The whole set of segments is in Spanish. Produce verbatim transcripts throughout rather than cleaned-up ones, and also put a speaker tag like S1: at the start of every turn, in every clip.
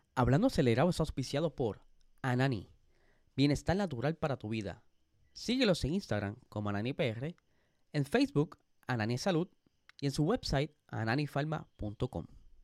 S1: Hablando Acelerado es auspiciado por Anani, bienestar natural para tu vida. Síguelos en Instagram como AnaniPR, en Facebook Anani Salud y en su website ananifarma punto com.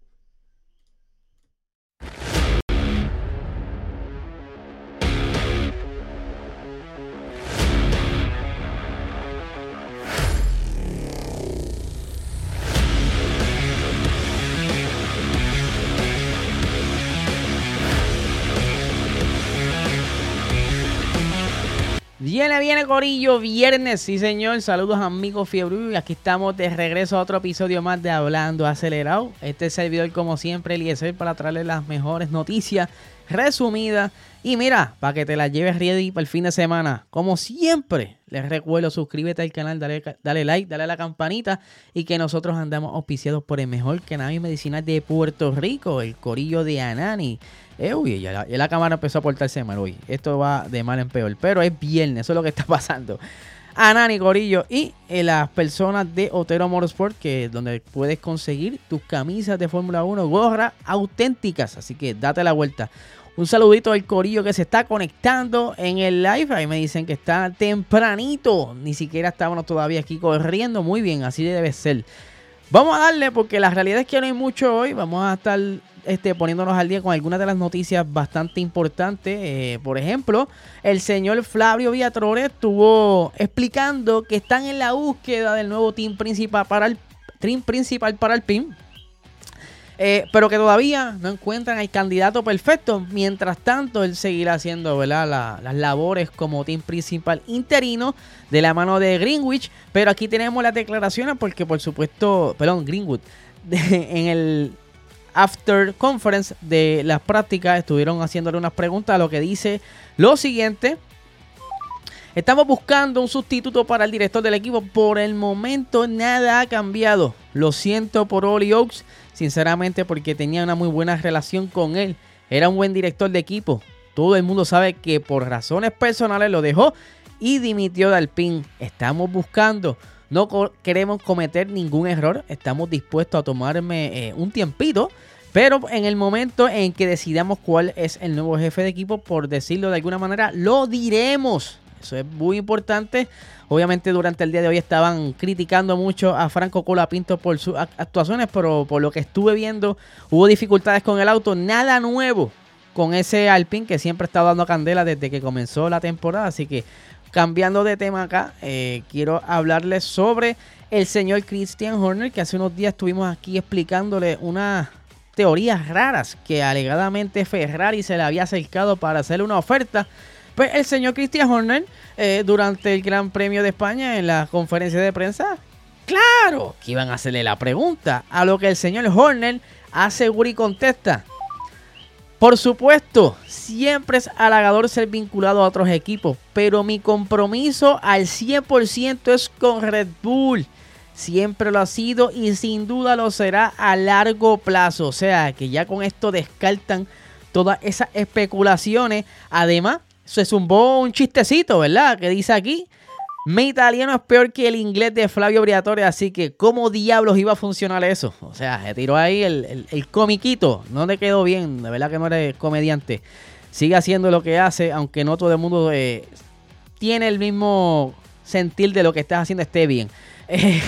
S1: Viene, viene Corillo, viernes, sí señor, saludos amigos Fiebre, y aquí estamos de regreso a otro episodio más de Hablando Acelerado. Este servidor como siempre, Eliezer, para traerles las mejores noticias resumidas. Y mira, para que te las lleves ready para el fin de semana, como siempre, les recuerdo, suscríbete al canal, dale, dale like, dale a la campanita y que nosotros andamos auspiciados por el mejor cannabis medicinal de Puerto Rico, el Corillo de Anani. Eh, uy, ya la, ya la cámara empezó a portarse mal hoy. Esto va de mal en peor, pero es viernes, eso es lo que está pasando. Anani, Corillo y eh, las personas de Otero Motorsport, que donde puedes conseguir tus camisas de Fórmula uno, gorras auténticas, así que date la vuelta. Un saludito al Corillo que se está conectando en el live. Ahí me dicen que está tempranito. Ni siquiera estábamos todavía aquí corriendo. Muy bien, así debe ser. Vamos a darle porque la realidad es que no hay mucho hoy. Vamos a estar este, poniéndonos al día con algunas de las noticias bastante importantes. Eh, por ejemplo, el señor Flavio Viatrone estuvo explicando que están en la búsqueda del nuevo team principal para el, team principal para el P I M. Eh, pero que todavía no encuentran al candidato perfecto. Mientras tanto, él seguirá haciendo, ¿verdad?, la, las labores como team principal interino de la mano de Greenwich. Pero aquí tenemos las declaraciones porque, por supuesto, perdón, Greenwood, de, en el After Conference de las prácticas estuvieron haciéndole unas preguntas, a lo que dice lo siguiente: estamos buscando un sustituto para el director del equipo. Por el momento nada ha cambiado. Lo siento por Ollie Oaks, sinceramente, porque tenía una muy buena relación con él. Era un buen director de equipo. Todo el mundo sabe que por razones personales lo dejó y dimitió de Alpine. Estamos buscando. No co- queremos cometer ningún error. Estamos dispuestos a tomarme eh, un tiempito. Pero en el momento en que decidamos cuál es el nuevo jefe de equipo, por decirlo de alguna manera, lo diremos. Eso es muy importante. Obviamente durante el día de hoy estaban criticando mucho a Franco Colapinto por sus actuaciones, pero por lo que estuve viendo hubo dificultades con el auto. Nada nuevo con ese Alpine que siempre ha estado dando candela desde que comenzó la temporada. Así que cambiando de tema acá, eh, quiero hablarles sobre el señor Christian Horner, que hace unos días estuvimos aquí explicándole unas teorías raras que alegadamente Ferrari se le había acercado para hacerle una oferta. Pues el señor Christian Horner, eh, durante el Gran Premio de España, en la conferencia de prensa, claro que iban a hacerle la pregunta, a lo que el señor Horner asegura y contesta: por supuesto, siempre es halagador ser vinculado a otros equipos, pero mi compromiso al cien por ciento es con Red Bull. Siempre lo ha sido y sin duda lo será a largo plazo. O sea, que ya con esto descartan todas esas especulaciones. Además, se zumbó un chistecito, ¿verdad?, que dice aquí: mi italiano es peor que el inglés de Flavio Briatore, así que ¿cómo diablos iba a funcionar eso? O sea, se tiró ahí el, el, el comiquito. No le quedó bien, de verdad que no eres comediante. Sigue haciendo lo que hace, aunque no todo el mundo eh, tiene el mismo sentir de lo que estás haciendo esté bien. Eh,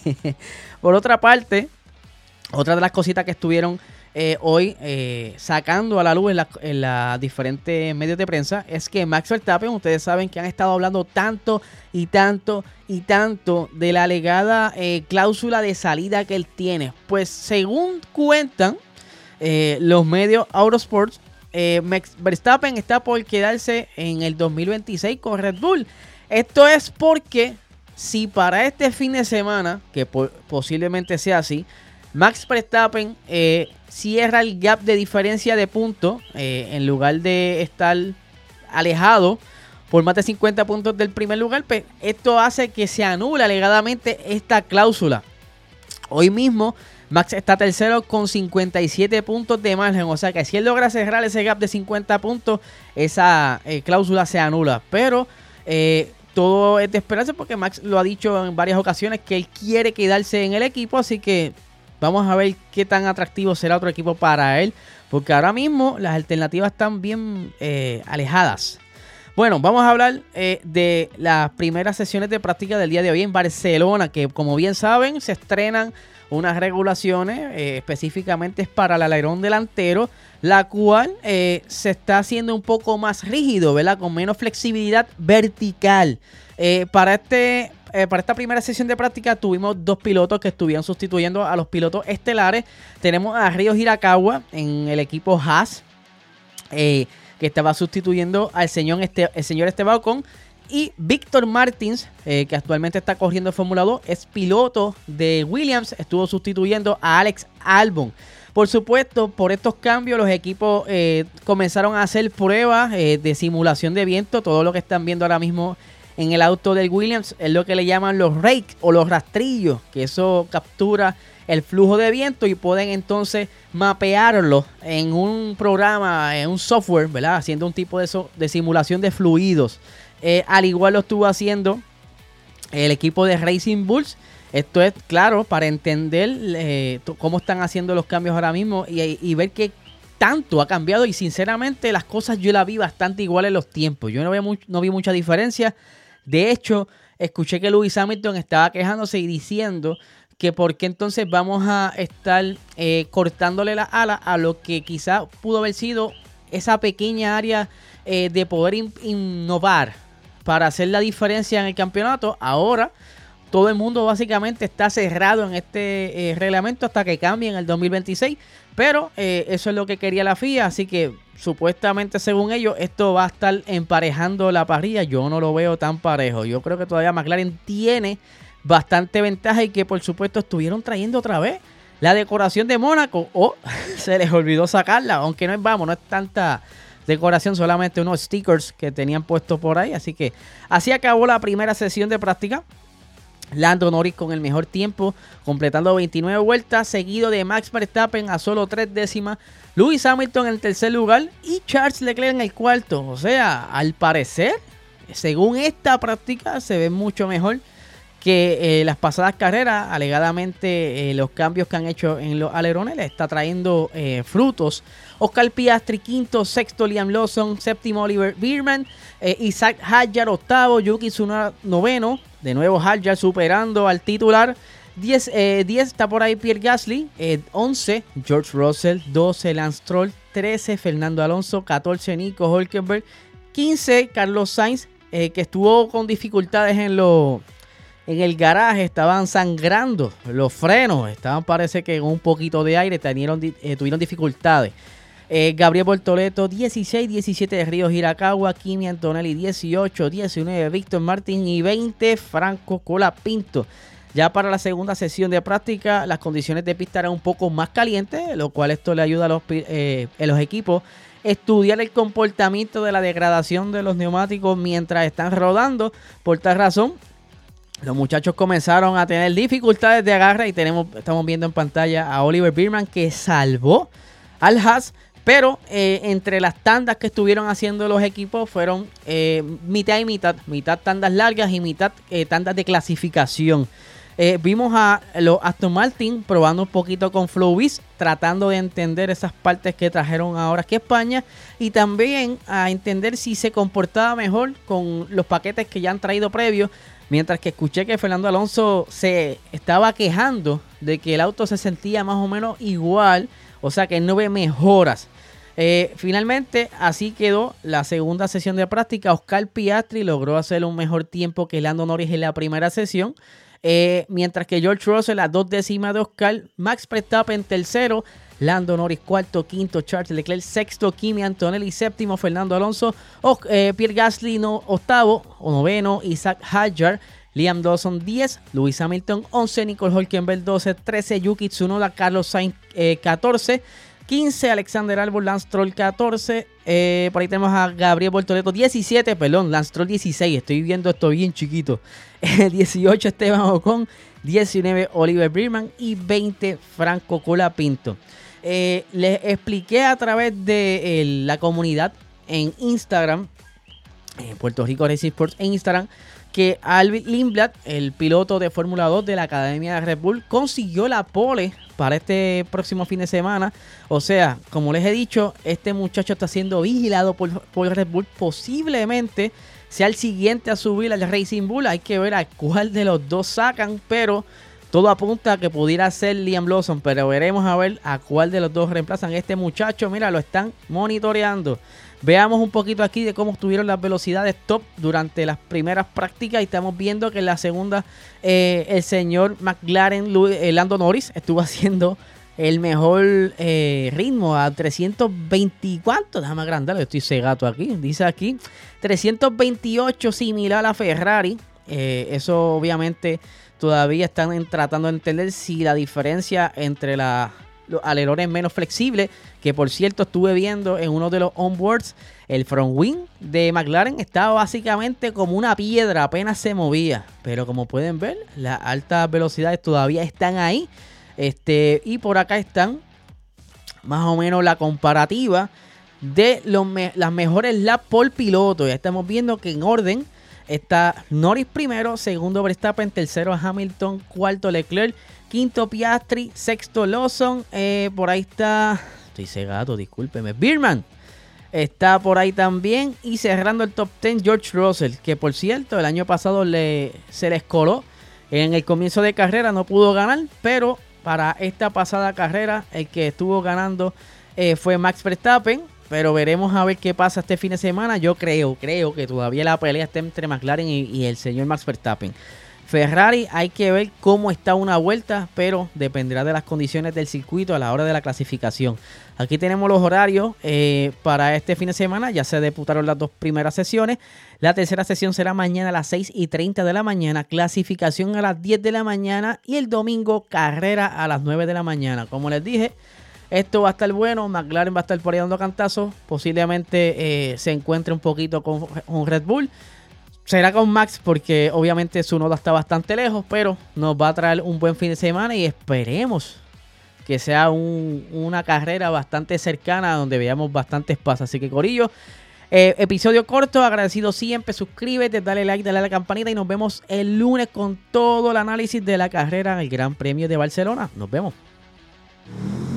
S1: por otra parte, otra de las cositas que estuvieron Eh, hoy eh, sacando a la luz en, la, en los diferentes medios de prensa es que Max Verstappen, ustedes saben que han estado hablando tanto y tanto y tanto de la alegada eh, cláusula de salida que él tiene. Pues según cuentan eh, los medios Autosports, eh, Max Verstappen está por quedarse en el dos mil veintiséis con Red Bull. Esto es porque si para este fin de semana, que po- posiblemente sea así, Max Verstappen eh, cierra el gap de diferencia de puntos, eh, en lugar de estar alejado por más de cincuenta puntos del primer lugar, pues esto hace que se anule alegadamente esta cláusula. Hoy mismo Max está tercero con cincuenta y siete puntos de margen, o sea que si él logra cerrar ese gap de cincuenta puntos, esa eh, cláusula se anula. Pero eh, todo es de esperarse porque Max lo ha dicho en varias ocasiones que él quiere quedarse en el equipo, así que Vamos a ver qué tan atractivo será otro equipo para él, porque ahora mismo las alternativas están bien eh, alejadas. Bueno, vamos a hablar eh, de las primeras sesiones de práctica del día de hoy en Barcelona, que como bien saben se estrenan unas regulaciones, eh, específicamente es para el alerón delantero, la cual eh, se está haciendo un poco más rígido, ¿verdad? Con menos flexibilidad vertical. Eh, para, este, eh, para esta primera sesión de práctica tuvimos dos pilotos que estuvieron sustituyendo a los pilotos estelares. Tenemos a Ryo Hirakawa en el equipo Haas, eh, que estaba sustituyendo al señor, este, el señor Esteban Ocon. Y Víctor Martins, eh, que actualmente está corriendo en Fórmula dos, es piloto de Williams, estuvo sustituyendo a Alex Albon. Por supuesto, por estos cambios, los equipos eh, comenzaron a hacer pruebas eh, de simulación de viento. Todo lo que están viendo ahora mismo en el auto del Williams es lo que le llaman los rakes o los rastrillos, que eso captura el flujo de viento y pueden entonces mapearlo en un programa, en un software, ¿verdad? Haciendo un tipo de, so de simulación de fluidos. Eh, al igual lo estuvo haciendo el equipo de Racing Bulls. Esto es, claro, para entender eh, cómo están haciendo los cambios ahora mismo y, y ver qué tanto ha cambiado. Y sinceramente las cosas yo las vi bastante igual en los tiempos. Yo no vi, mu no vi mucha diferencia. De hecho, escuché que Lewis Hamilton estaba quejándose y diciendo que por qué entonces vamos a estar eh, cortándole las alas a lo que quizá pudo haber sido esa pequeña área eh, de poder in innovar para hacer la diferencia en el campeonato. Ahora todo el mundo básicamente está cerrado en este eh, reglamento hasta que cambie en el dos mil veintiséis, pero eh, eso es lo que quería la F I A, así que supuestamente según ellos esto va a estar emparejando la parrilla. Yo no lo veo tan parejo, yo creo que todavía McLaren tiene bastante ventaja y que por supuesto estuvieron trayendo otra vez la decoración de Mónaco o oh, se les olvidó sacarla, aunque no es, vamos, no es tanta decoración, solamente unos stickers que tenían puestos por ahí. Así que así acabó la primera sesión de práctica. Lando Norris con el mejor tiempo, completando veintinueve vueltas, seguido de Max Verstappen a solo tres décimas, Lewis Hamilton en el tercer lugar y Charles Leclerc en el cuarto. O sea, al parecer, según esta práctica, se ve mucho mejor que eh, las pasadas carreras. Alegadamente eh, los cambios que han hecho en los alerones le está trayendo eh, frutos. Oscar Piastri quinto, sexto Liam Lawson, séptimo Oliver Bearman, eh, Isaac Hadjar octavo, Yuki Tsunoda noveno, de nuevo Hadjar superando al titular. diez, eh, diez está por ahí Pierre Gasly, eh, once George Russell, doce Lance Stroll, trece Fernando Alonso, catorce Nico Hülkenberg, quince Carlos Sainz, eh, que estuvo con dificultades en los en el garaje, estaban sangrando los frenos, estaban parece que con un poquito de aire, tuvieron, eh, tuvieron dificultades. Eh, Gabriel Bortoleto dieciséis, diecisiete de Ryo Hirakawa, Kimi Antonelli dieciocho, diecinueve Víctor Martín y veinte Franco Colapinto. Ya para la segunda sesión de práctica las condiciones de pista eran un poco más calientes, lo cual esto le ayuda a los, eh, a los equipos a estudiar el comportamiento de la degradación de los neumáticos mientras están rodando. Por tal razón, los muchachos comenzaron a tener dificultades de agarre y tenemos, estamos viendo en pantalla a Oliver Bearman que salvó al Haas, pero eh, entre las tandas que estuvieron haciendo los equipos fueron eh, mitad y mitad, mitad tandas largas y mitad eh, tandas de clasificación. Eh, vimos a los Aston Martin probando un poquito con Flowbiz, tratando de entender esas partes que trajeron ahora aquí a España y también a entender si se comportaba mejor con los paquetes que ya han traído previos. Mientras que escuché que Fernando Alonso se estaba quejando de que el auto se sentía más o menos igual, o sea que no ve mejoras. Eh, finalmente, así quedó la segunda sesión de práctica. Oscar Piastri logró hacer un mejor tiempo que Lando Norris en la primera sesión. Eh, mientras que George Russell a dos décimas de Oscar, Max Verstappen tercero, Lando Norris cuarto, quinto Charles Leclerc, sexto Kimi Antonelli, séptimo Fernando Alonso, o, eh, Pierre Gasly no, octavo o noveno Isaac Hadjar, Liam Lawson diez, Lewis Hamilton once, Nicole Hülkenberg doce, trece Yuki Tsunoda, Carlos Sainz eh, catorce, quince Alexander Albon, Lance Stroll catorce, eh, por ahí tenemos a Gabriel Bortoleto diecisiete, perdón, Lance Stroll dieciséis, estoy viendo esto bien chiquito, eh, dieciocho Esteban Ocon, diecinueve Oliver Bearman y veinte Franco Colapinto. Eh, les expliqué a través de eh, la comunidad en Instagram, eh, Puerto Rico Racing Sports en Instagram, que Albin Lindblad, el piloto de Fórmula dos de la Academia de Red Bull, consiguió la pole para este próximo fin de semana. O sea, como les he dicho, este muchacho está siendo vigilado por, por Red Bull. Posiblemente sea el siguiente a subir al Racing Bull. Hay que ver a cuál de los dos sacan, pero todo apunta a que pudiera ser Liam Lawson, pero veremos a ver a cuál de los dos reemplazan. Este muchacho, mira, lo están monitoreando. Veamos un poquito aquí de cómo estuvieron las velocidades top durante las primeras prácticas. Y estamos viendo que en la segunda eh, el señor McLaren, eh, Lando Norris, estuvo haciendo el mejor eh, ritmo a trescientos veinte. ¿Cuánto? Déjame agrandarlo, estoy cegato aquí. Dice aquí trescientos veintiocho, similar a Ferrari. Eh, eso obviamente todavía están tratando de entender si la diferencia entre la... los alerones menos flexibles, que por cierto estuve viendo en uno de los onboards, el front wing de McLaren estaba básicamente como una piedra, apenas se movía, pero como pueden ver, las altas velocidades todavía están ahí. Este, y por acá están más o menos la comparativa de los me las mejores laps por piloto. Ya estamos viendo que en orden está Norris primero, segundo Verstappen, tercero Hamilton, cuarto Leclerc, quinto Piastri, sexto Lawson, eh, por ahí está, estoy cegado, discúlpeme, Birman está por ahí también, y cerrando el top diez George Russell, que por cierto el año pasado le, se les coló en el comienzo de carrera, no pudo ganar, pero para esta pasada carrera el que estuvo ganando eh, fue Max Verstappen. Pero veremos a ver qué pasa este fin de semana. Yo creo, creo que todavía la pelea está entre McLaren y, y el señor Max Verstappen. Ferrari, hay que ver cómo está una vuelta, pero dependerá de las condiciones del circuito a la hora de la clasificación. Aquí tenemos los horarios eh, para este fin de semana. Ya se disputaron las dos primeras sesiones. La tercera sesión será mañana a las seis y treinta de la mañana. Clasificación a las diez de la mañana. Y el domingo carrera a las nueve de la mañana. Como les dije, esto va a estar bueno. McLaren va a estar por ahí dando cantazos. Posiblemente eh, se encuentre un poquito con un Red Bull. Será con Max porque obviamente su noda está bastante lejos. Pero nos va a traer un buen fin de semana. Y esperemos que sea un, una carrera bastante cercana donde veamos bastantes pasos. Así que corillo, eh, episodio corto. Agradecido siempre. Suscríbete, dale like, dale a la campanita. Y nos vemos el lunes con todo el análisis de la carrera en el Gran Premio de Barcelona. Nos vemos.